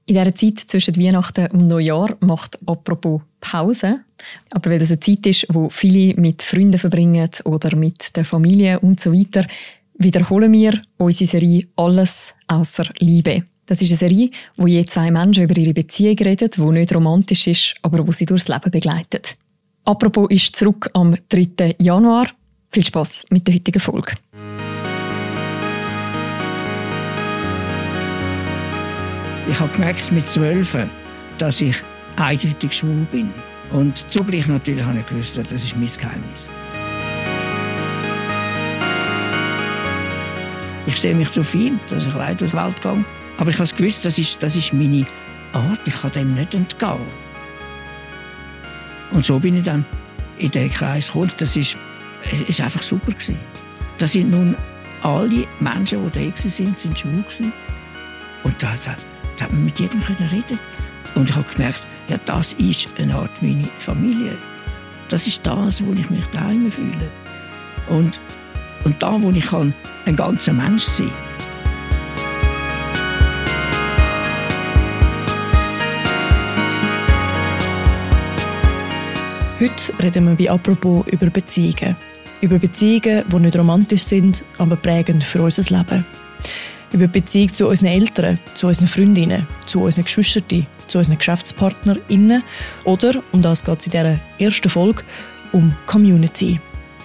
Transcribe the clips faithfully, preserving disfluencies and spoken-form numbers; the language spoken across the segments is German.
In dieser Zeit zwischen Weihnachten und Neujahr macht «Apropos» Pause. Aber weil das eine Zeit ist, wo viele mit Freunden verbringen oder mit der Familie und so weiter, wiederholen wir unsere Serie «Alles ausser Liebe». Das ist eine Serie, wo je zwei Menschen über ihre Beziehung reden, die nicht romantisch ist, aber wo sie durchs Leben begleitet. «Apropos» ist zurück am dritten Januar. Viel Spass mit der heutigen Folge. Ich habe gemerkt mit zwölf, dass ich eindeutig schwul bin. Und zugleich natürlich habe ich gewusst, das ist mein Geheimnis. Ich stehe mich darauf ein, dass ich allein durch die Welt gehe. Aber ich habe gewusst, das ist, das ist meine Art, ich kann dem nicht entgehen. Und so bin ich dann in den Kreis gekommen. Das ist, es ist einfach super gewesen. Das sind nun alle Menschen, die da waren, sind schwul gewesen. Und da, da Da hat man mit jedem reden. Und ich habe gemerkt, ja, das ist eine Art meine Familie. Das ist das, wo ich mich daheim fühle. Und, und da, wo ich kann, ein ganzer Mensch sein kann. Heute reden wir bei «Apropos» über Beziehungen. Über Beziehungen, die nicht romantisch sind, aber prägend für unser Leben. Über die Beziehung zu unseren Eltern, zu unseren Freundinnen, zu unseren Geschwistern, zu unseren GeschäftspartnerInnen oder, um das geht es in dieser ersten Folge, um Community.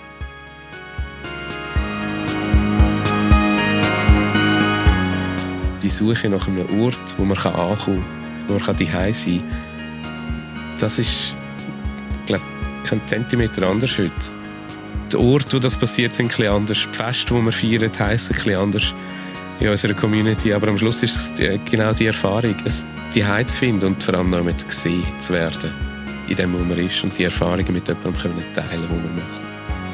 Die Suche nach einem Ort, wo man ankommen kann, wo man daheim sein kann, das ist, ich glaube, kein Zentimeter anders heute. Der Ort, wo das passiert, sind ein bisschen anders. Die Feste, die wir feiern, heissen ein bisschen anders in unserer Community. Aber am Schluss ist es genau die Erfahrung, es die Heimat zu finden und vor allem noch mit gesehen zu werden, in dem, wo man ist, und die Erfahrungen mit jemandem können teilen, die man macht.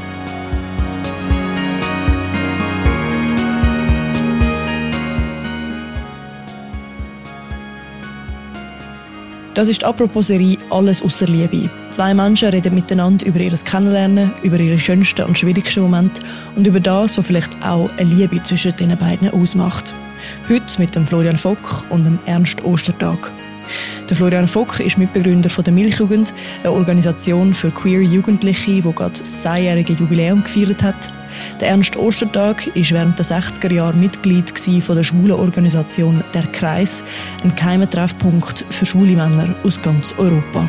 Das ist die «Apropos»-Serie «Alles ausser Liebe». Zwei Menschen reden miteinander über ihr Kennenlernen, über ihre schönsten und schwierigsten Momente und über das, was vielleicht auch eine Liebe zwischen den beiden ausmacht. Heute mit dem Florian Vock und dem Ernst Ostertag. Der Florian Vock ist Mitbegründer von der Milchjugend, eine Organisation für queer Jugendliche, die gerade das zehnjährige Jubiläum gefeiert hat. Der Ernst Ostertag war während der sechziger Jahre Mitglied von der schwulen Organisation «Der Kreis», ein geheimer Treffpunkt für schwule Männer aus ganz Europa.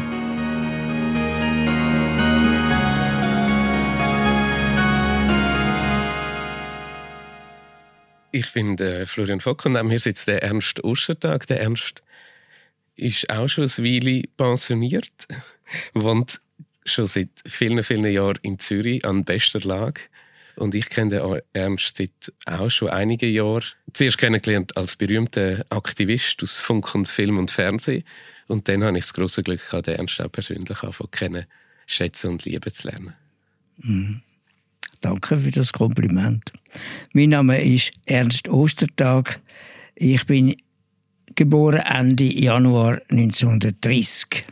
Ich bin der Florian Vock und neben mir sitzt der Ernst Ostertag. Der Ernst ist auch schon eine Weile pensioniert, wohnt schon seit vielen, vielen Jahren in Zürich an bester Lage. Und ich kenne den Ernst seit auch schon einigen Jahren. Zuerst kennengelernt als berühmter Aktivist aus Funk und Film und Fernsehen. Und dann habe ich das grosse Glück gehabt, den Ernst auch persönlich anfangen kennen, schätzen und lieben zu lernen. Mhm. Danke für das Kompliment. Mein Name ist Ernst Ostertag. Ich bin geboren Ende Januar neunzehnhundertdreißig.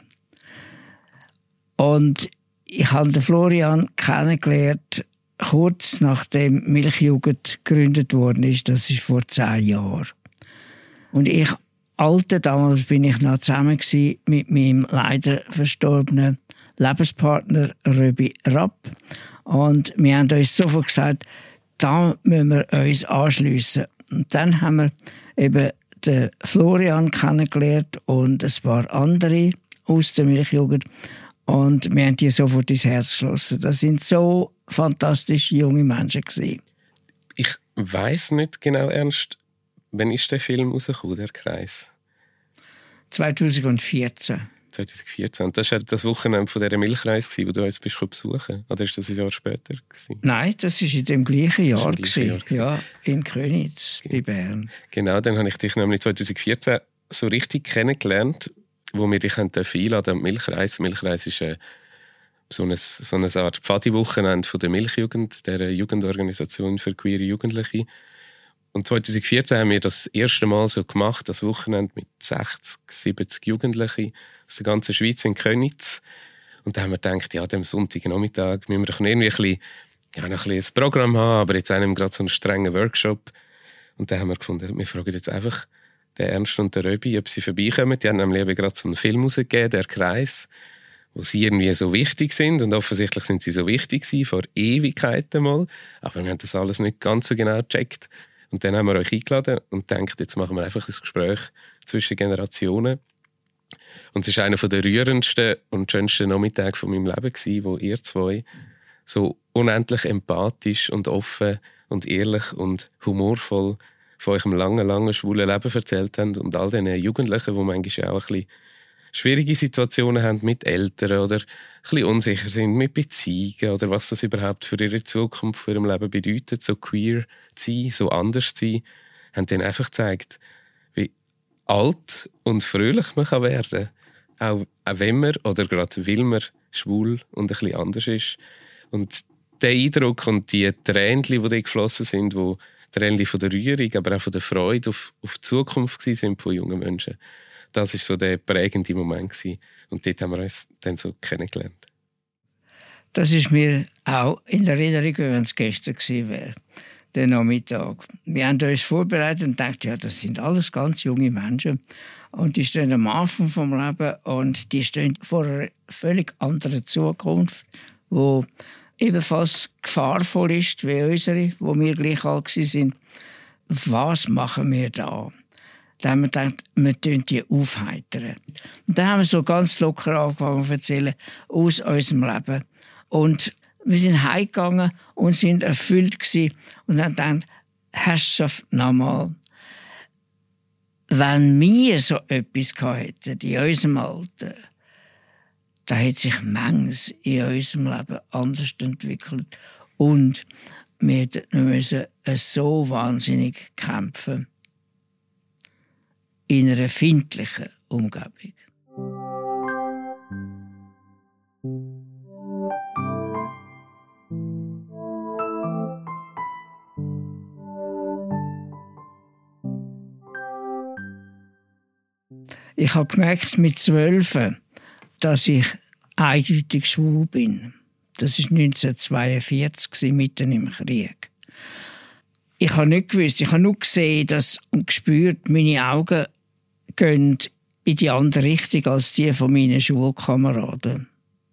Und ich habe den Florian kennengelernt, kurz nachdem Milchjugend gegründet worden ist. Das ist vor zehn Jahren. Und ich, alte damals, bin ich noch zusammen gewesen mit meinem leider verstorbenen Lebenspartner Röbi Rapp. Und wir haben uns sofort gesagt, da müssen wir uns anschliessen. Und dann haben wir eben den Florian kennengelernt und ein paar andere aus der Milchjugend. Und wir haben die sofort ins Herz geschlossen. Das sind so fantastische junge Menschen gewesen. Ich weiss nicht genau, Ernst, wann ist der Film rausgekommen, «Der Kreis»? zweitausendvierzehn. zweitausendvierzehn. Das war das Wochenende von dieser Milchreise, wo du uns bist besuchen. Oder ist das ein Jahr später gewesen? Nein, das war in dem gleichen Jahr. Im gleichen Jahr ja, in Königs, okay. Bei Bern. Genau, dann habe ich dich nämlich zweitausendvierzehn so richtig kennengelernt, wo wir dich einladen an die Milchreise. Milchreise ist eine, so, eine, so eine Art Pfadi-Wochenende von der Milchjugend, der Jugendorganisation für queere Jugendliche. Und zweitausendvierzehn haben wir das erste Mal so gemacht, das Wochenende mit sechzig, siebzig Jugendlichen aus der ganzen Schweiz in Königs. Und da haben wir gedacht, ja, am Sonntagnachmittag müssen wir doch irgendwie ein bisschen, ja, noch ein bisschen ein Programm haben, aber jetzt einem gerade so einen strengen Workshop. Und da haben wir gefunden, wir fragen jetzt einfach den der Ernst und der Röbi, ob sie vorbeikommen. Die haben nämlich eben gerade so einen Film rausgegeben, «Der Kreis», wo sie irgendwie so wichtig sind. Und offensichtlich sind sie so wichtig gewesen, vor Ewigkeiten mal. Aber wir haben das alles nicht ganz so genau gecheckt. Und dann haben wir euch eingeladen und gedacht, jetzt machen wir einfach das Gespräch zwischen Generationen. Und es war einer der rührendsten und schönsten Nachmittage von meinem Leben gewesen, wo ihr zwei so unendlich empathisch und offen und ehrlich und humorvoll von eurem langen, langen, schwulen Leben erzählt habt und all diesen Jugendlichen, die manchmal auch ein bisschen schwierige Situationen haben mit Eltern oder ein bisschen unsicher sind mit Beziehungen oder was das überhaupt für ihre Zukunft, für ihr Leben bedeutet, so queer zu sein, so anders zu sein, haben denen einfach gezeigt, wie alt und fröhlich man kann werden kann, auch, auch wenn man oder gerade weil man schwul und ein bisschen anders ist. Und der Eindruck und die Tränen, die dort geflossen sind, die Tränen von der Rührung, aber auch von der Freude auf, auf die Zukunft sind von jungen Menschen, das war so der prägende Moment gewesen. Und dort haben wir uns dann so kennengelernt. Das ist mir auch in der Erinnerung, wenn es gestern gewesen wäre, der Nachmittag. Wir haben uns vorbereitet und gedacht, ja, das sind alles ganz junge Menschen. Und die stehen am Anfang des Lebens und die stehen vor einer völlig anderen Zukunft, die ebenfalls gefahrvoll ist wie unsere, wo wir gleich alt waren. Was machen wir da? Da haben wir gedacht, wir tun die aufheitern. Und dann haben wir so ganz locker angefangen zu erzählen aus unserem Leben. Und wir sind heimgegangen und sind erfüllt gewesen und haben gedacht, Herrschaft, nochmal, wenn wir so etwas hätten in unserem Alter, da hat sich manches in unserem Leben anders entwickelt. Und wir müssen so wahnsinnig kämpfen in einer findlichen Umgebung. Ich habe gemerkt mit zwölf, dass ich eindeutig schwul bin. Das war neunzehnhundertzweiundvierzig, mitten im Krieg. Ich habe nicht gewusst, ich habe nur gesehen dass, und gespürt, meine Augen gehen in die andere Richtung als die von meinen Schulkameraden.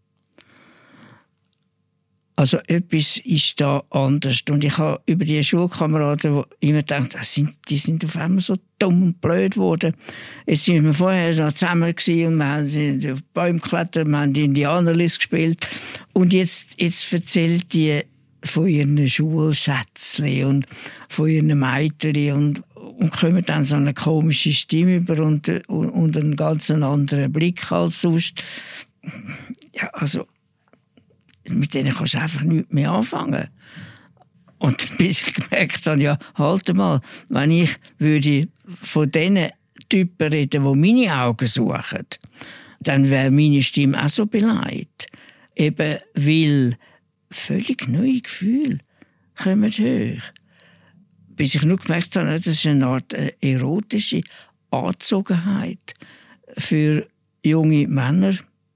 Also etwas ist da anders. Und ich habe über die Schulkameraden immer gedacht, die sind auf einmal so dumm und blöd geworden. Jetzt sind wir vorher noch zusammen gewesen und wir haben auf Bäume geklettert, wir haben Indianerlis gespielt. Und jetzt, jetzt erzählt die von ihren Schulschätzchen und von ihren Mädchen und, und kommen dann so eine komische Stimme über und, und, und einen ganz anderen Blick als sonst. Ja, also, mit denen kannst du einfach nichts mehr anfangen. Und bis ich gemerkt habe, ja, halt mal, wenn ich würde von diesen Typen reden, die meine Augen suchen, dann wäre meine Stimme auch so beleidigt. Eben weil völlig neue Gefühle kommen hoch. Bis ich nur gemerkt habe, das ist eine Art erotische Angezogenheit für junge Männer.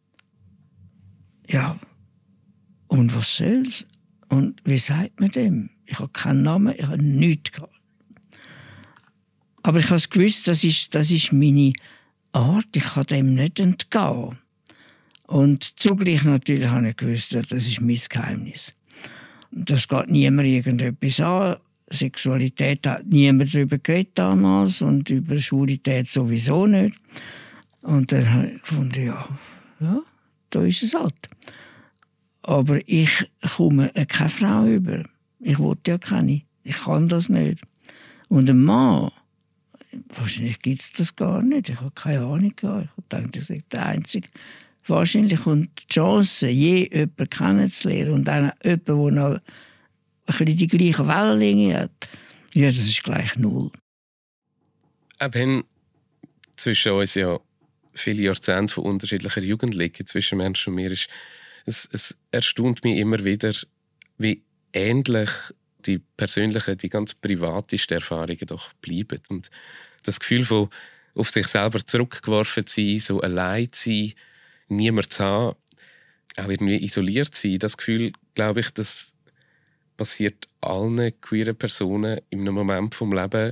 Ja, und was soll's? Und wie sagt man dem? Ich habe keinen Namen, ich habe nichts gehabt. Aber ich habe gewusst, das ist, das ist meine Art, ich kann dem nicht entgehen. Und zugleich natürlich habe ich gewusst, das ist mein Geheimnis. Das geht niemand irgendetwas an. Sexualität hat niemand darüber geredet damals und über Schwulität sowieso nicht. Und dann habe ich gefunden, ja, ja, da ist es halt. Aber ich komme keine Frau über. Ich wollte ja keine. Ich kann das nicht. Und ein Mann, wahrscheinlich gibt es das gar nicht. Ich habe keine Ahnung gehabt. Ich dachte, ich sei der Einzige. Wahrscheinlich kommt die Chance, je jemanden kennenzulernen und dann jemanden, der noch ein bisschen die gleiche Wellenlänge hat, ja, das ist gleich null. Auch wenn zwischen uns ja viele Jahrzehnte von unterschiedlicher Jugend liegen, zwischen Menschen und mir, ist Es, es erstaunt mich immer wieder, wie ähnlich die persönlichen, die ganz privatesten Erfahrungen doch bleiben. Und das Gefühl von auf sich selber zurückgeworfen zu sein, so allein zu sein, niemand zu haben, auch irgendwie isoliert zu sein, das Gefühl, glaube ich, das passiert allen queeren Personen in einem Moment vom Leben,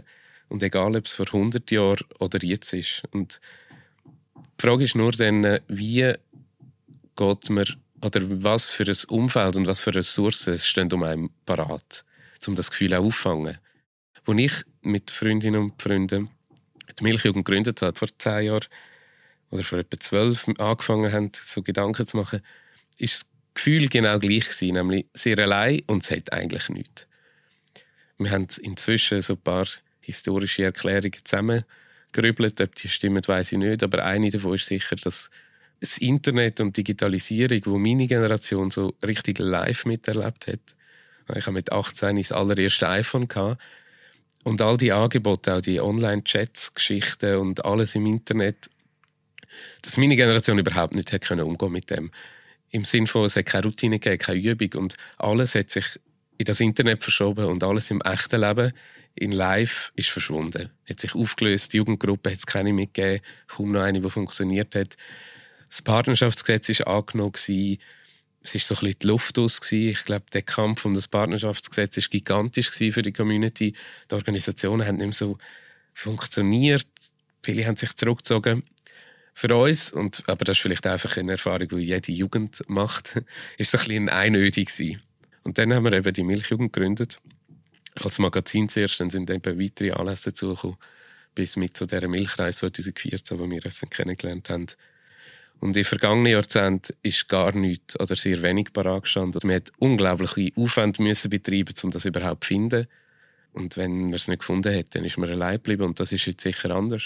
Und egal, ob es vor hundert Jahren oder jetzt ist. Und die Frage ist nur dann, wie geht man, oder was für ein Umfeld und was für Ressourcen stehen um einen parat, um das Gefühl auch aufzufangen. Als ich mit Freundinnen und Freunden die Milchjugend gegründet habe, vor zehn Jahren oder vor etwa zwölf angefangen haben, so Gedanken zu machen, ist das Gefühl genau gleich gewesen, nämlich sehr allein und es hat eigentlich nichts. Wir haben inzwischen so ein paar historische Erklärungen zusammengerübelt. Ob die stimmen, weiss ich nicht, aber eine davon ist sicher, dass das Internet und Digitalisierung, wo meine Generation so richtig live miterlebt hat. Ich habe mit achtzehn das allererste iPhone gehabt. Und all die Angebote, auch die Online-Chats, Geschichten und alles im Internet, dass meine Generation überhaupt nicht hat können umgehen mit dem. Im Sinne von, es hat keine Routine gegeben, keine Übung und alles hat sich in das Internet verschoben und alles im echten Leben, in Live, ist verschwunden. Hat sich aufgelöst, die Jugendgruppe hat es keine mehr gegeben, kaum noch eine, die funktioniert hat. Das Partnerschaftsgesetz war angenommen, es war so ein bisschen die Luft aus. Ich glaube, der Kampf um das Partnerschaftsgesetz war gigantisch für die Community. Die Organisationen haben nicht mehr so funktioniert. Viele haben sich zurückgezogen. Für uns, und, aber das ist vielleicht einfach eine Erfahrung, die jede Jugend macht, war es ein bisschen Einöde gewesen. Und dann haben wir eben die Milchjugend gegründet. Als Magazin zuerst, dann sind eben weitere Anlässe dazugekommen, bis mit zu dieser Milchreise zwanzig vierzehn, wo wir uns kennengelernt haben. Und in vergangenen Jahrzehnten ist gar nichts oder sehr wenig parat gestanden. Man musste unglaubliche Aufwände müssen betreiben, um das überhaupt zu finden. Und wenn man es nicht gefunden hat, dann ist man allein geblieben. Und das ist jetzt sicher anders.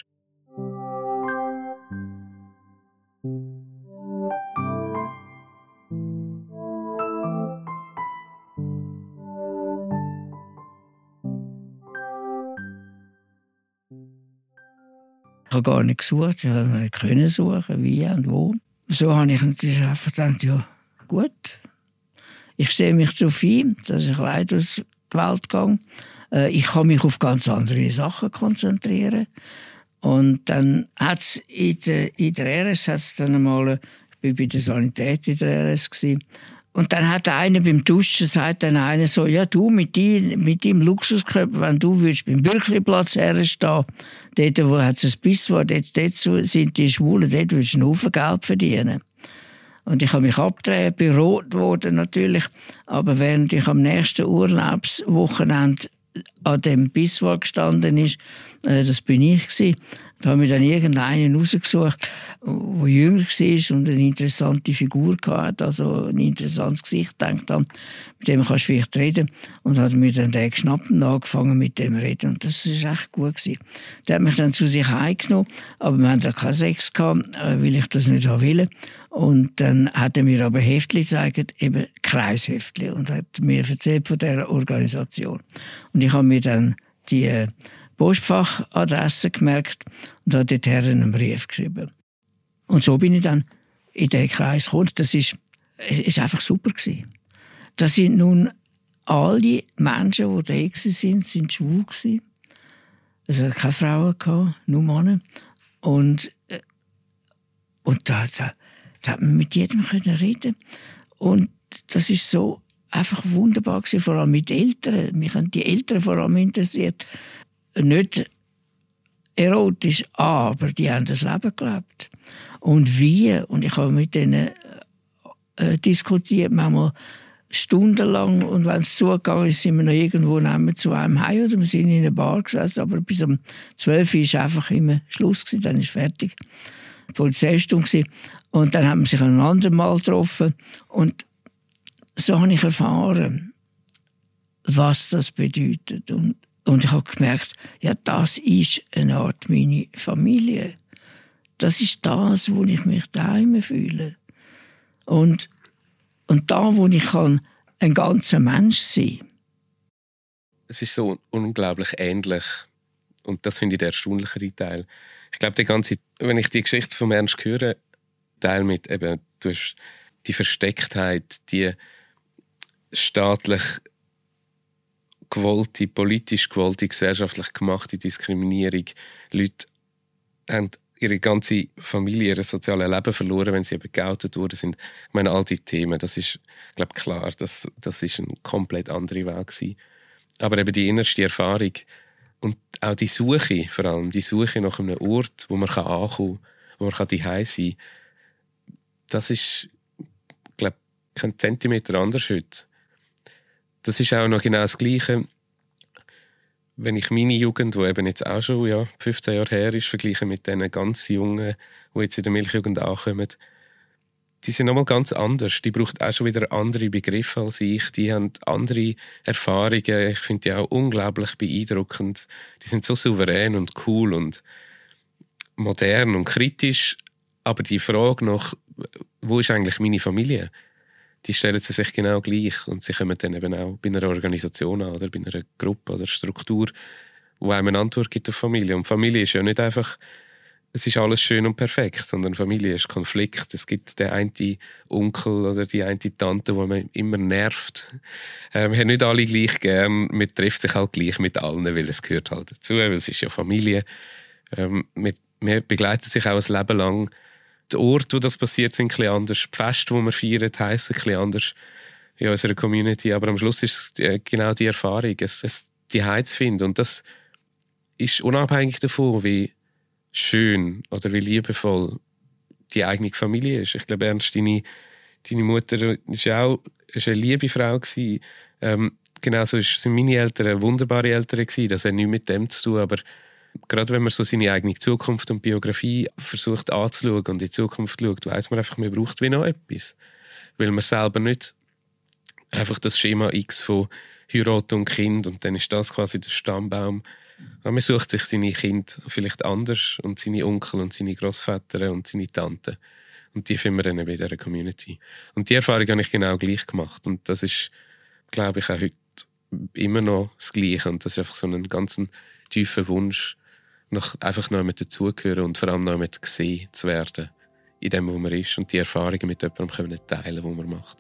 Ich habe gar nicht gesucht, ich habe nicht können suchen, wie und wo. So habe ich natürlich einfach gedacht, ja, gut. Ich stehe mich darauf ein, dass ich allein durch die Welt gehe. Ich kann mich auf ganz andere Sachen konzentrieren. Und dann hat es in der, in der R S, hat's dann einmal, ich war bei der Sanität in der R S gewesen, und dann hat einer beim Duschen, sagt dann einer so, ja du, mit deinem mit deinem Luxuskörper, wenn du würdest beim Bürkliplatz herstehen, dort, wo hat es ein Bisswar, dort, dort sind die Schwulen, dort würdest du einen Haufen Geld verdienen. Und ich habe mich abgedreht, bin rot geworden natürlich, aber während ich am nächsten Urlaubswochenende an dem Bisswar gestanden ist, äh, das bin ich gewesen, da habe ich dann irgendeinen rausgesucht, der jünger war und eine interessante Figur hatte, also ein interessantes Gesicht, denkt an, mit dem kannst du vielleicht reden. Und hat mir dann den geschnappt und angefangen mit dem reden. Und das war echt gut gewesen. Der hat mich dann zu sich heimgenommen, aber wir hatten da keinen Sex gehabt, weil ich das nicht wollte. Und dann hat er mir aber Heftchen gezeigt, eben Kreisheftchen, und hat mir erzählt von dieser Organisation. Und ich habe mir dann die Postfachadresse gemerkt und habe dort einen Brief geschrieben. Und so bin ich dann in den Kreis gekommen. Das ist, ist einfach super gewesen. Das sind nun alle Menschen, die da waren, sind schwul gewesen. Es hat keine Frauen gehabt, nur Männer. Und, und da, da, da hat man mit jedem können reden. Und das ist so einfach wunderbar gewesen, vor allem mit Eltern. Mich haben die Eltern vor allem interessiert. Nicht erotisch, aber die haben das Leben gelebt. Und wie? Und ich habe mit denen äh, diskutiert, manchmal stundenlang. Und wenn es zugegangen ist, sind wir noch irgendwo zu einem Heim oder wir sind in einer Bar gesessen. Aber bis um zwölf Uhr war einfach immer Schluss gewesen, dann ist fertig. Die Polizeistunde gewesen. Und dann haben wir sich ein andermal getroffen. Und so habe ich erfahren, was das bedeutet. Und Und ich habe gemerkt, ja, das ist eine Art meine Familie. Das ist das, wo ich mich daheim fühle. Und, und da, wo ich kann, ein ganzer Mensch sein kann. Es ist so unglaublich ähnlich. Und das finde ich der erstaunlichere Teil. Ich glaube, die ganze, wenn ich die Geschichte von Ernst höre, Teil mit eben, du hast die Verstecktheit, die staatlich gewollte, politisch gewollte, gesellschaftlich gemachte Diskriminierung. Leute haben ihre ganze Familie, ihr soziales Leben verloren, wenn sie eben geoutet worden sind. Ich meine, all die Themen, das ist, glaube ich, klar, das, das ist eine komplett andere Welt gewesen. Aber eben die innerste Erfahrung und auch die Suche, vor allem die Suche nach einem Ort, wo man ankommen kann, wo man daheim sein kann, das ist, ich glaube, kein Zentimeter anders heute. Das ist auch noch genau das Gleiche, wenn ich meine Jugend, die eben jetzt auch schon ja, fünfzehn Jahre her ist, vergleiche mit den ganz Jungen, die jetzt in der Milchjugend ankommen. Die sind nochmal ganz anders. Die brauchen auch schon wieder andere Begriffe als ich. Die haben andere Erfahrungen. Ich finde die auch unglaublich beeindruckend. Die sind so souverän und cool und modern und kritisch. Aber die Frage nach, wo ist eigentlich meine Familie, die stellen sie sich genau gleich. Und sie kommen dann eben auch bei einer Organisation an oder bei einer Gruppe oder Struktur, wo einem eine Antwort gibt auf Familie. Und Familie ist ja nicht einfach, es ist alles schön und perfekt, sondern Familie ist Konflikt. Es gibt den einen Onkel oder die eine Tante, die man immer nervt. Äh, wir haben nicht alle gleich gern, man trifft sich halt gleich mit allen, weil es gehört halt dazu, weil es ist ja Familie. Ähm, wir, wir begleiten sich auch ein Leben lang. Die Orte, wo das passiert, sind ein bisschen anders. Die Feste, die wir feiern, heissen ein bisschen anders in unserer Community. Aber am Schluss ist es genau die Erfahrung, es, es die Heiz zu finden. Und das ist unabhängig davon, wie schön oder wie liebevoll die eigene Familie ist. Ich glaube, Ernst, deine, deine Mutter war auch ist eine liebe Frau gewesen. Ähm, genauso sind meine Eltern wunderbare Eltern gewesen. Das hat nichts mit dem zu tun, aber gerade wenn man so seine eigene Zukunft und Biografie versucht anzuschauen und in die Zukunft schaut, weiss man einfach, man braucht wie noch etwas. Weil man selber nicht einfach das Schema X von Heirat und Kind und dann ist das quasi der Stammbaum. Aber man sucht sich seine Kinder vielleicht anders und seine Onkel und seine Großväter und seine Tanten. Und die finden wir dann bei dieser Community. Und die Erfahrung habe ich genau gleich gemacht. Und das ist, glaube ich, auch heute immer noch das Gleiche. Und das ist einfach so ein ganz tiefer Wunsch, noch einfach noch mit dazugehören und vor allem noch mit gesehen zu werden in dem, wo man ist und die Erfahrungen mit jemandem können teilen, die man macht.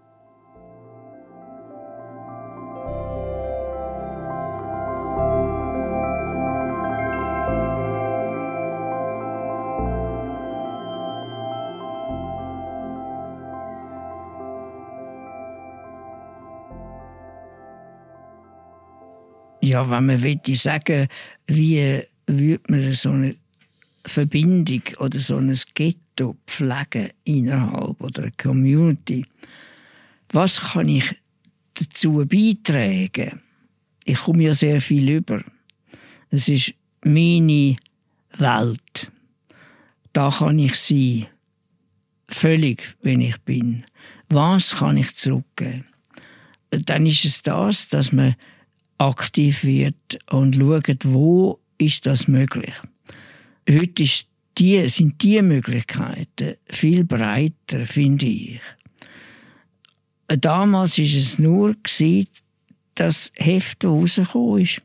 Ja, wenn man würde sagen, wie würde man so eine Verbindung oder so ein Ghetto pflegen innerhalb oder eine Community? Was kann ich dazu beitragen? Ich komme ja sehr viel über. Es ist meine Welt. Da kann ich sein. Völlig, wenn ich bin. Was kann ich zurückgeben? Dann ist es das, dass man aktiv wird und schaut, wo ist das möglich. Heute ist die, sind die Möglichkeiten viel breiter, finde ich. Damals war es nur das Heft, das rausgekommen ist.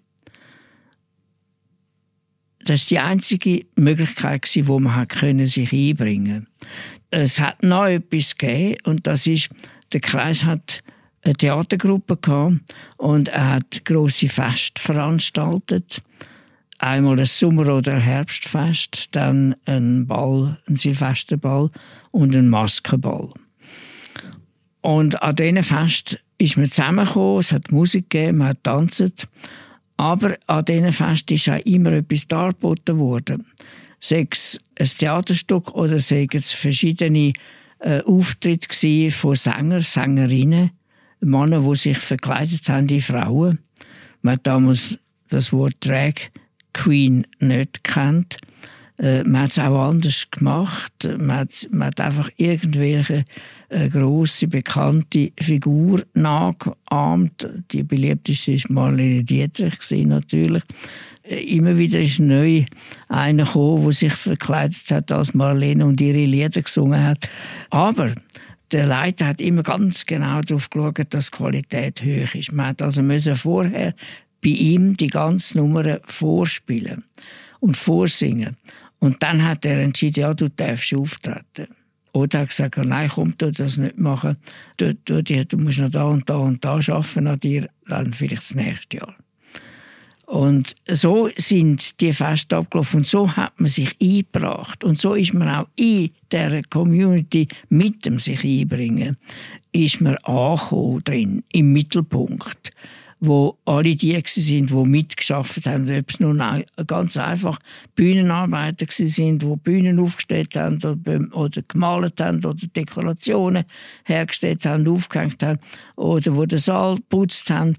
Das war die einzige Möglichkeit, wo man sich einbringen konnte. Es hat noch etwas gegeben, und das ist, der Kreis hat eine Theatergruppe gehabt und er hat grosse Feste veranstaltet. Einmal ein Sommer- oder ein Herbstfest, dann ein Ball, ein Silvesterball und ein Maskenball. Und an diesen Festen ist man zusammengekommen, es hat Musik gegeben, man hat getanzt. Aber an diesen Festen ist auch immer etwas dargeboten worden. Sei es ein Theaterstück oder sei es verschiedene äh, Auftritte von Sängern, Sängerinnen, Männer, die sich verkleidet haben in Frauen. Man hat damals das Wort Drag Queen nicht gekannt. Äh, man hat es auch anders gemacht. Man hat, man hat einfach irgendwelche äh, grosse, bekannte Figur nachgeahmt. Die beliebteste war Marlene Dietrich, natürlich. Äh, immer wieder ist neu einer gekommen, der sich verkleidet hat als Marlene und ihre Lieder gesungen hat. Aber der Leiter hat immer ganz genau darauf geschaut, dass die Qualität hoch ist. Man hat also müssen vorher bei ihm die ganze Nummer vorspielen und vorsingen. Und dann hat er entschieden, ja, du darfst auftreten. Oder hat gesagt, nein, komm, du das nicht machen. Du, du, du musst noch da und da und da arbeiten an dir, dann vielleicht das nächste Jahr. Und so sind die Feste abgelaufen und so hat man sich eingebracht. Und so ist man auch in dieser Community mit dem sich einbringen, ist man angekommen drin, im Mittelpunkt. wo alle die waren, die mitgeschafft haben. Ob es nun ganz einfach Bühnenarbeiter waren, die Bühnen aufgestellt haben oder, oder gemalt haben oder Dekorationen hergestellt haben, aufgehängt haben oder die den Saal geputzt haben.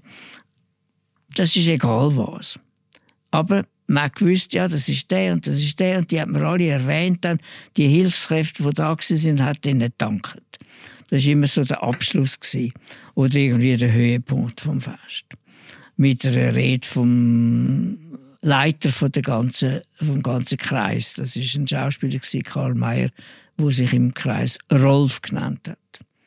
Das ist egal was. Aber man wusste, ja, das ist der und das ist der und die hat man alle erwähnt. Dann. Die Hilfskräfte, die da waren, hat ihnen gedankt. Das war immer so der Abschluss gewesen. Oder irgendwie der Höhepunkt vom Fest. Mit einer Rede vom Leiter von der ganzen, vom ganzen Kreis. Das war ein Schauspieler, Karl Mayer, der sich im Kreis Rolf genannt hat.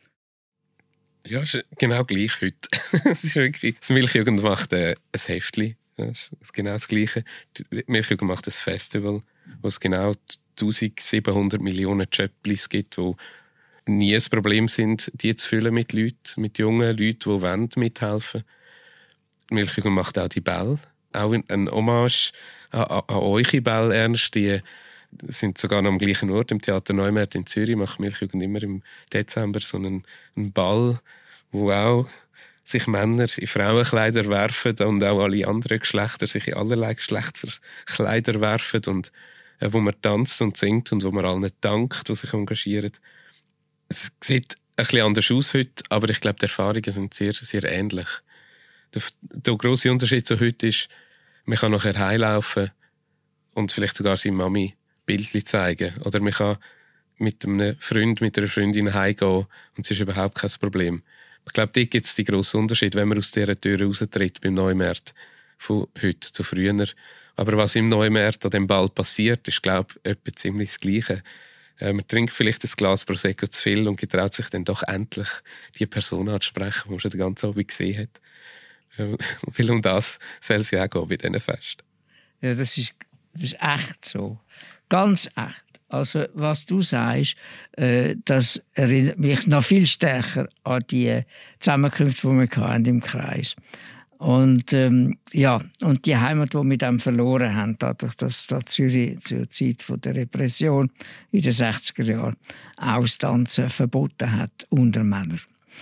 Ja, ist genau gleich heute. Es ist wirklich, das Milchjugend macht äh, ein Heftchen. Das ist genau das Gleiche. Die Milchjugend macht ein Festival, wo es genau eintausendsiebenhundert Millionen Chöpplis gibt, die nie ein Problem sind, die zu füllen mit Leuten, mit jungen Leuten, die wollen mithelfen. Die Milchjugend macht auch die Bälle. Auch ein Hommage an, an, an eure Bälle, Ernst. Die sind sogar noch am gleichen Ort, im Theater Neumarkt in Zürich, macht Milchjugend immer im Dezember so einen, einen Ball, wo auch sich Männer in Frauenkleider werfen und auch alle anderen Geschlechter sich in allerlei Geschlechterkleider werfen und äh, wo man tanzt und singt und wo man allen dankt, die sich engagieren. Es sieht ein bisschen anders aus heute, aber ich glaube, die Erfahrungen sind sehr, sehr ähnlich. Der, der grosse Unterschied zu heute ist, man kann nachher heimlaufen und vielleicht sogar seiner Mami Bildchen zeigen. Oder man kann mit einem Freund, mit einer Freundin heimgehen und es ist überhaupt kein Problem. Ich glaube, dort gibt es den grossen Unterschied, wenn man aus dieser Tür raustritt beim Neumarkt von heute zu früher. Aber was im Neumarkt an dem Ball passiert, ist, glaube ich, etwa ziemlich das Gleiche. Äh, man trinkt vielleicht ein Glas Prosecco zu viel und getraut sich dann doch endlich, die Person anzusprechen, die man schon den ganzen Abend gesehen hat. Äh, weil um das soll es ja auch gehen bei diesen Festen. Ja, das ist, das ist echt so. Ganz echt. Also, was du sagst, äh, das erinnert mich noch viel stärker an die Zusammenkünfte, die wir hatten im Kreis. Und, ähm, ja, und die Heimat, die wir dann verloren haben, dadurch, dass da Zürich zur Zeit der Repression in den sechziger Jahren Austanzen verboten hat unter Männern.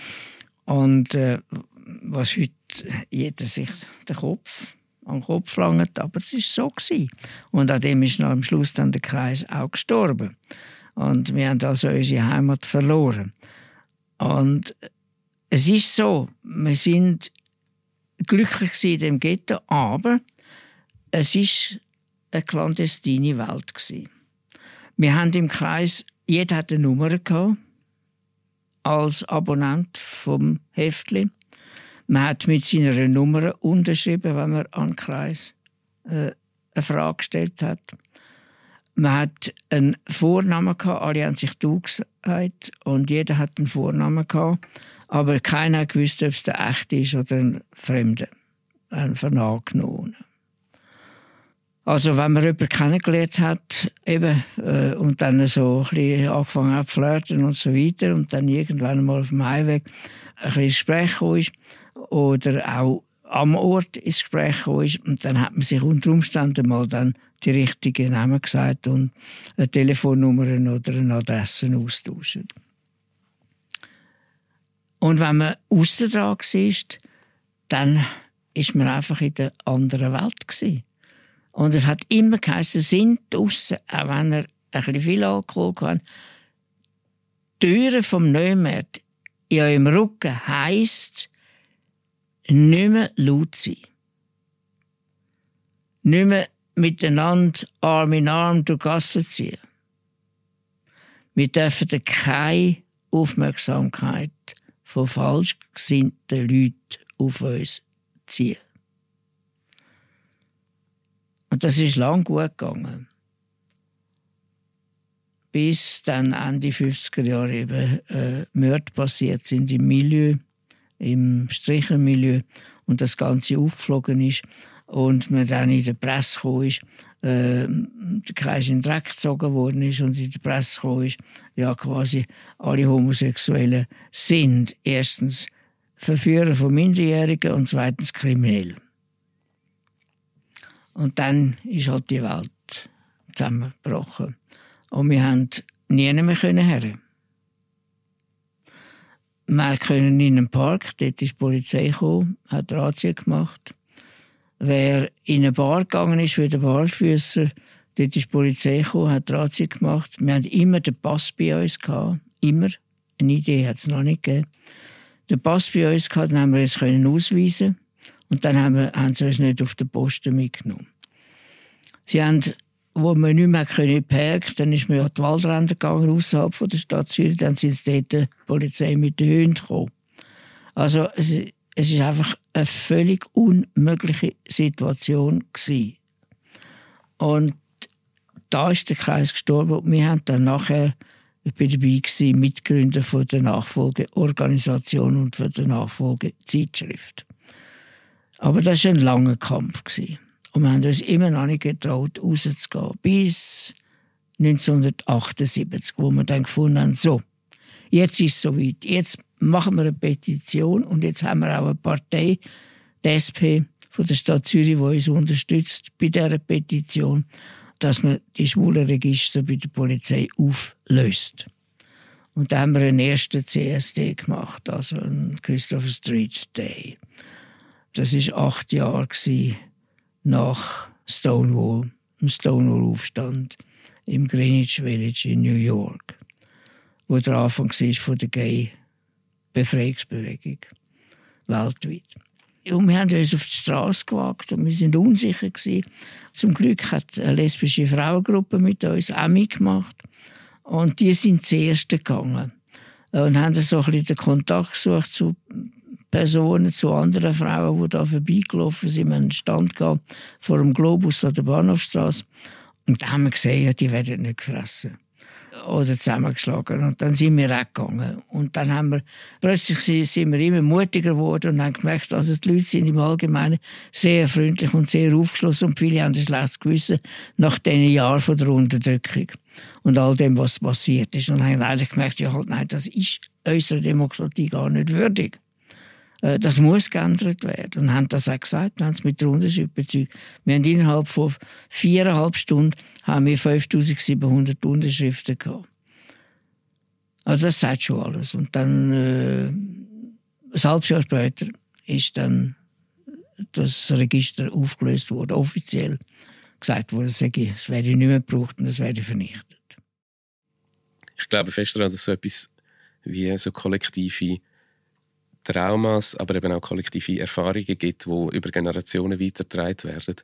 Und äh, was heute jeder sich den Kopf am Kopf langt, aber es war so gewesen. Und an dem ist noch am Schluss dann der Kreis auch gestorben. Und wir haben also unsere Heimat verloren. Und es ist so, wir sind glücklich in dem Ghetto, aber es ist eine clandestine Welt gewesen. Wir haben im Kreis, jeder hatte eine Nummer gehabt, als Abonnent vom Heftli. Man hat mit seiner Nummer unterschrieben, wenn man an den Kreis äh, eine Frage gestellt hat. Man hat einen Vornamen gehabt, alle haben sich «du» gesagt und jeder hat einen Vornamen gehabt, aber keiner wusste, ob es der echte ist oder ein Fremder, ein Vernachgenommener. Also wenn man jemanden kennengelernt hat eben, äh, und dann so ein bisschen angefangen hat zu flirten und so weiter und dann irgendwann mal auf dem Heimweg ein bisschen ins Gespräch kam ist, oder auch am Ort ins Gespräch gekommen ist. Und dann hat man sich unter Umständen mal dann die richtigen Namen gesagt und eine Telefonnummer oder eine Adresse austauscht. Und wenn man aussen dran war, dann war man einfach in der anderen Welt gewesen. Und es hat immer geheißen, sind draussen, auch wenn er ein bisschen viel Alkohol hatte. Die Türen vom Neumarkt in eurem Rücken heisst, nicht mehr laut sein. Nicht mehr miteinander Arm in Arm durch die Gasse ziehen. Wir dürfen keine Aufmerksamkeit von falsch gesinnten Leuten auf uns ziehen. Und das ist lang gut gegangen. Bis dann Ende fünfziger Jahre eben äh, Morde passiert sind im Milieu, im Strichermilieu und das Ganze aufgeflogen ist und man dann in der Presse gekommen ist, äh, der Kreis in den Dreck gezogen worden ist und in der Presse gekommen ist, ja quasi alle Homosexuellen sind erstens Verführer von Minderjährigen und zweitens kriminell. Und dann ist halt die Welt zusammengebrochen. Und wir haben nie mehr her. wir können in einen Park, dort ist die Polizei gekommen, hat Razzia gemacht. Wer in eine Bar gegangen ist, wie der Barfüsser, dort ist die Polizei gekommen, hat Razzia gemacht. Wir hatten immer den Pass bei uns gehabt. Immer. Eine Idee hat es noch nicht gegeben. Den Pass bei uns gehabt, dann haben wir es können ausweisen. Und dann haben, wir, haben sie uns nicht auf den Posten mitgenommen. Sie haben, wo wir nicht mehr können, Park, dann ist man an die Waldränder gegangen, außerhalb der Stadt Zürich. Dann sind sie dort die Polizei mit den Hunden gekommen. Also, es, es ist einfach eine völlig unmögliche Situation gewesen. Und da ist der Kreis gestorben. Und wir haben dann nachher, ich war dabei gewesen, Mitgründer von der Nachfolgeorganisation und von der Nachfolgezeitschrift. Aber das war ein langer Kampf gewesen. Und wir haben uns immer noch nicht getraut, rauszugehen. Bis neunzehnhundertachtundsiebzig, wo wir dann gefunden haben, so, jetzt ist es soweit. Jetzt machen wir eine Petition und jetzt haben wir auch eine Partei, die S P von der Stadt Zürich, die uns unterstützt bei dieser Petition, dass man die Schwulenregister bei der Polizei auflöst. Und da haben wir einen ersten C S D gemacht, also einen Christopher Street Day. Das war acht Jahre nach Stonewall, dem Stonewall-Aufstand im Greenwich Village in New York, wo der Anfang war von der Gay-Befreiungsbewegung weltweit. Und wir haben uns auf die Straße gewagt und wir waren unsicher gewesen. Zum Glück hat eine lesbische Frauengruppe mit uns auch mitgemacht. Und die sind zuerst gegangen und haben so ein bisschen den Kontakt gesucht zu Personen, zu anderen Frauen, die da vorbeigelaufen sind. Wir haben einen Stand gehabt vor dem Globus an der Bahnhofstrasse. Und da haben wir gesehen, ja, die werden nicht gefressen oder zusammengeschlagen. Und dann sind wir weggegangen. Und dann haben wir, plötzlich sind wir immer mutiger geworden und haben gemerkt, also die Leute sind im Allgemeinen sehr freundlich und sehr aufgeschlossen und viele haben ein schlechtes Gewissen nach diesen Jahren von der Unterdrückung und all dem, was passiert ist. Und haben eigentlich gemerkt, ja halt, nein, das ist unserer Demokratie gar nicht würdig. Das muss geändert werden. Und haben das auch gesagt, haben es mit der Unterschrift bezeugt. Wir haben innerhalb von viereinhalb Stunden haben wir fünftausendsiebenhundert Unterschriften gehabt. Also das sagt schon alles. Und dann, äh, ein halbes Jahr später, ist dann das Register aufgelöst worden, offiziell gesagt wurde, es werde nicht mehr gebraucht und es werde vernichtet. Ich glaube fest daran, dass so etwas wie so kollektive Traumas, aber eben auch kollektive Erfahrungen gibt, die über Generationen weitergetragen werden.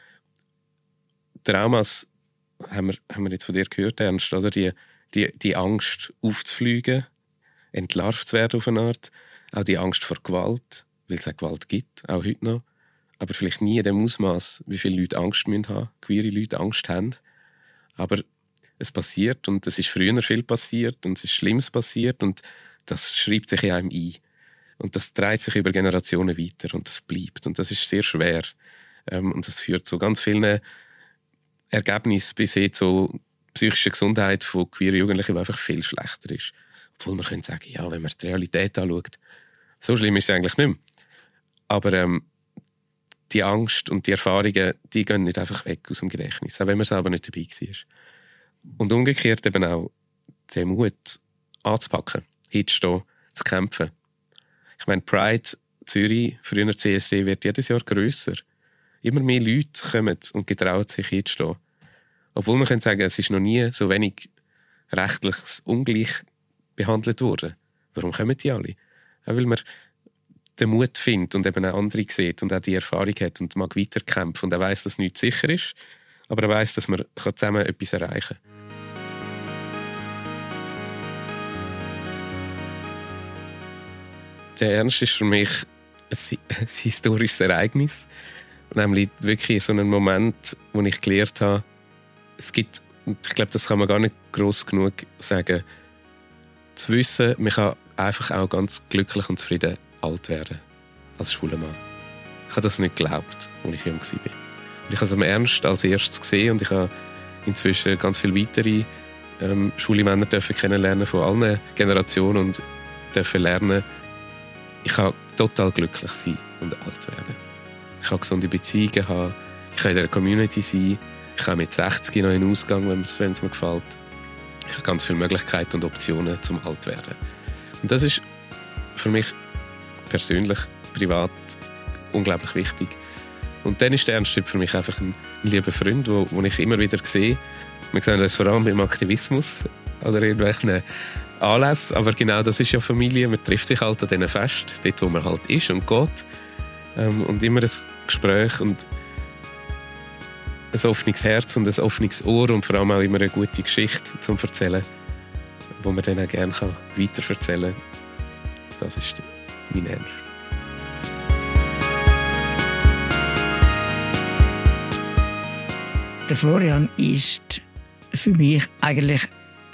Traumas haben wir, haben wir jetzt von dir gehört, Ernst, oder? Die, die, die Angst aufzufliegen, entlarvt zu werden auf eine Art. Auch die Angst vor Gewalt, weil es auch Gewalt gibt, auch heute noch. Aber vielleicht nie in dem Ausmaß, wie viele Leute Angst haben müssen, queere Leute Angst haben. Aber es passiert und es ist früher viel passiert und es ist Schlimmes passiert und das schreibt sich in einem ein. Und das trägt sich über Generationen weiter und das bleibt. Und das ist sehr schwer. Ähm, und das führt zu ganz vielen Ergebnissen bis hin zur psychischen Gesundheit von queeren Jugendlichen, die einfach viel schlechter ist. Obwohl man könnte sagen, ja, wenn man die Realität anschaut, so schlimm ist es eigentlich nicht mehr. Aber ähm, die Angst und die Erfahrungen, die gehen nicht einfach weg aus dem Gedächtnis, auch wenn man selber nicht dabei war. Und umgekehrt eben auch den Mut anzupacken, hinzustehen, zu kämpfen. Ich meine, Pride Zürich, früher C S D, wird jedes Jahr grösser. Immer mehr Leute kommen und getrauen sich hinzustehen. Obwohl man könnte sagen, es ist noch nie so wenig rechtlich ungleich behandelt worden. Warum kommen die alle? Auch weil man den Mut findet und eben auch andere sieht und auch die Erfahrung hat und mag weiterkämpfen und er weiss, dass nichts sicher ist, aber er weiss, dass man zusammen etwas erreichen kann. Der Ernst ist für mich ein, ein historisches Ereignis. Nämlich wirklich so einen Moment, wo ich gelernt habe, es gibt, und ich glaube, das kann man gar nicht gross genug sagen, zu wissen, man kann einfach auch ganz glücklich und zufrieden alt werden. Als schwuler Mann. Ich habe das nicht geglaubt, als ich jung war. Und ich habe es am Ernst als erstes gesehen und ich habe inzwischen ganz viele weitere ähm, schwule Männer dürfen kennenlernen von allen Generationen und dürfen lernen, ich kann total glücklich sein und alt werden. Ich kann gesunde Beziehungen haben, ich kann in der Community sein, ich kann mit sechzig noch in den Ausgang, wenn es mir gefällt. Ich habe ganz viele Möglichkeiten und Optionen zum alt werden. Und das ist für mich persönlich, privat unglaublich wichtig. Und dann ist der Ernst Stüb für mich einfach ein, ein lieber Freund, wo, wo ich immer wieder sehe. Wir sehen das vor allem beim Aktivismus oder irgendwelchen Anlässen. Aber genau das ist ja Familie. Man trifft sich halt an diesen Festen, dort wo man halt ist und geht. Ähm, und immer ein Gespräch und ein offenes Herz und ein offenes Ohr und vor allem auch immer eine gute Geschichte zum Erzählen, die man dann auch gerne weiterverzählen kann. Das ist mein Ernst. Der Florian ist für mich eigentlich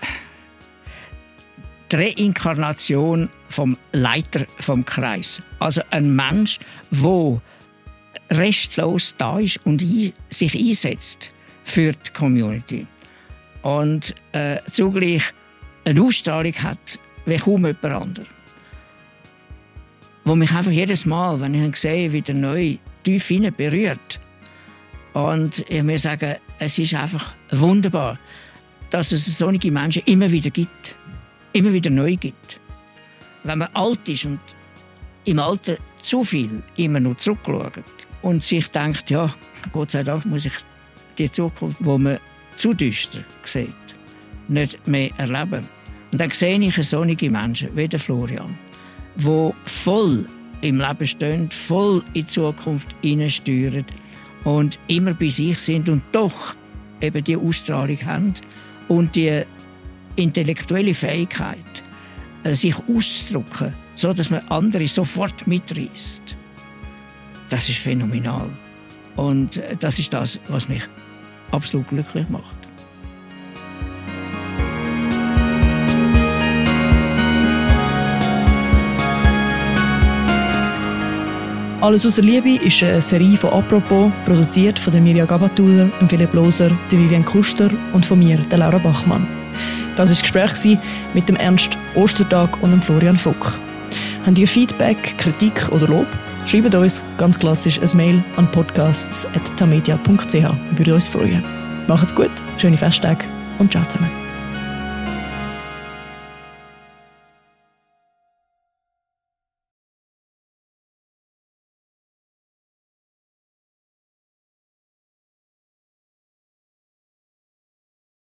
die Reinkarnation vom Leiter vom Kreis. Also ein Mensch, der restlos da ist und sich einsetzt für die Community. Und äh, zugleich eine Ausstrahlung hat wie kaum jemand anderes. Wo mich einfach jedes Mal, wenn ich ihn sehe, wieder neu tief hinein berührt. Und ich muss sagen, es ist einfach wunderbar, dass es solche Menschen immer wieder gibt. Immer wieder neu gibt. Wenn man alt ist und im Alter zu viel immer nur zurückschaut und sich denkt, ja, Gott sei Dank muss ich die Zukunft, wo man zu düster sieht, nicht mehr erleben. Und dann sehe ich solche Menschen wie der Florian, die voll im Leben stehen, voll in die Zukunft hineinsteuern und immer bei sich sind und doch eben die Ausstrahlung haben und die intellektuelle Fähigkeit, sich auszudrücken, so dass man andere sofort mitreißt. Das ist phänomenal. Und das ist das, was mich absolut glücklich macht. «Alles ausser Liebe» ist eine Serie von «Apropos», produziert von Mirja Gabatuller, Philipp Loser, Vivian Kuster und von mir, der Laura Bachmann. Das war das Gespräch mit dem Ernst Ostertag und dem Florian Vogt. Habt ihr Feedback, Kritik oder Lob? Schreibt uns ganz klassisch ein Mail an podcasts at tamedia punkt c h. Wir würden uns freuen. Macht's gut, schöne Festtage und ciao zusammen.